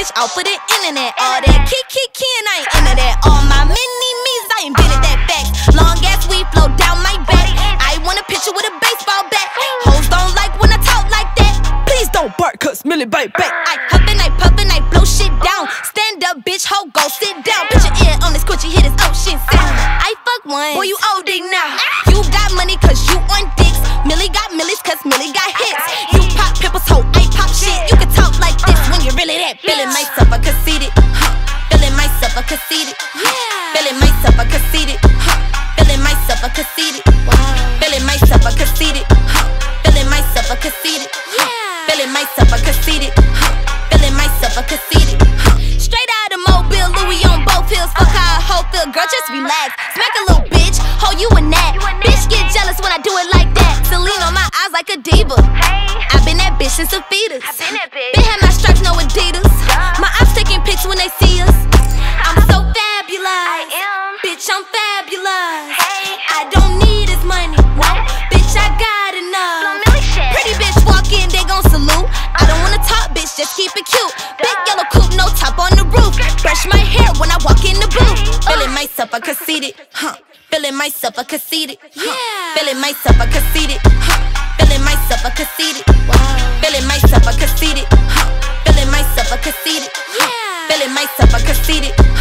bitch off of the internet. All that kiki and I ain't into that. All my mini-me's, I invented that fact. Long ass weed flow down my back. I want a picture with a baseball bat. Hoes don't like when I talk like that. Please don't bark, cause Millie bite back. I huffin', I puffin', I blow shit down. Stand up, bitch, ho, go sit down. Put your ear on this Gucci, hit this ocean sound. I fuck one, boy, you OD now. You got money cause you on dicks. Millie got millies cause Millie got hits. You pop pimples, ho, I pop shit. You can talk like this when you're really that. Feeling myself, I conceited. Feeling myself, I conceited. Feeling myself, I conceited. Feeling myself, I conceited. Feeling myself, I conceited. Feeling myself, I conceited. Feeling myself, I conceited. Feeling myself, I conceited. Straight out of Mobile, Louis on both hills. Fuck how a hoe feel, girl, just relax. Smack a little bitch, ho, you a gnat. Bitch get jealous when I do it like that. Celine on my eyes like a diva. I been that bitch since a fetus. Been had my stripes, no Adidas. My eyes taking pics when they see us. I'm so fabulous. Bitch, I'm fabulous. I don't need his money. Bitch, I got enough. Pretty bitch walk in, they gon' salute. I don't wanna talk, bitch, just keep it cute. Big yellow coupe, no top on the roof. Brush my hair when I walk in the booth. Feeling myself, I conceited. Feeling myself, I conceited. Feeling myself, I conceited. Feeling myself, I conceited. Feeling myself, I conceited. Feeling myself, I conceited. Feeling myself, I conceited.